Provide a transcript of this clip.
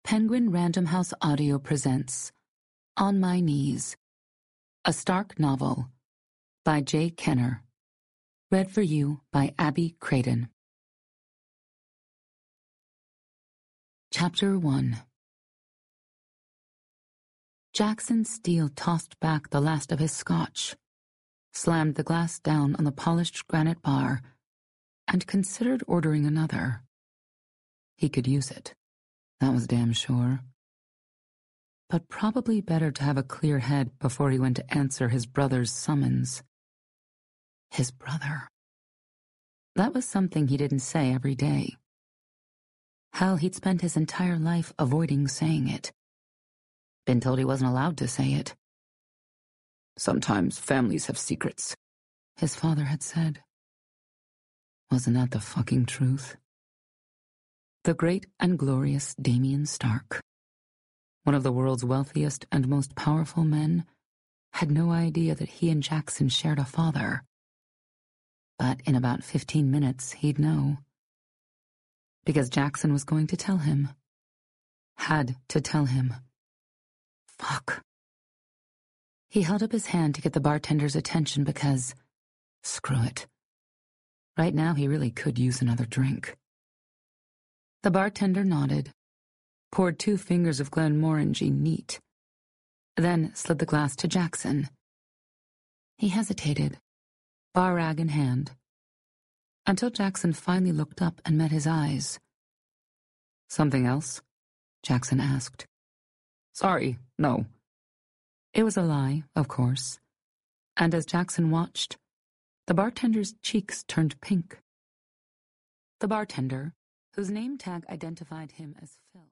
Penguin Random House Audio presents On My Knees, a Stark novel by Jay Kenner, read for you by Abby Creighton. Chapter 1. Jackson Steele tossed back the last of his scotch, slammed the glass down on the polished granite bar, and considered ordering another. He could use it, that was damn sure. But probably better to have a clear head before he went to answer his brother's summons. His brother. That was something he didn't say every day. Hell, he'd spent his entire life avoiding saying it. Been told he wasn't allowed to say it. Sometimes families have secrets, his father had said. Wasn't that the fucking truth? The great and glorious Damien Stark, one of the world's wealthiest and most powerful men, had no idea that he and Jackson shared a father. But in about 15 minutes, he'd know. Because Jackson was going to tell him. Had to tell him. Fuck. He held up his hand to get the bartender's attention because, screw it. Right now he really could use another drink. The bartender nodded, poured 2 fingers of Glenmorangie neat, then slid the glass to Jackson. He hesitated, bar rag in hand, until Jackson finally looked up and met his eyes. "Something else?" Jackson asked. "Sorry, no." It was a lie, of course, and as Jackson watched, the bartender's cheeks turned pink. The bartender, whose name tag identified him as Phil.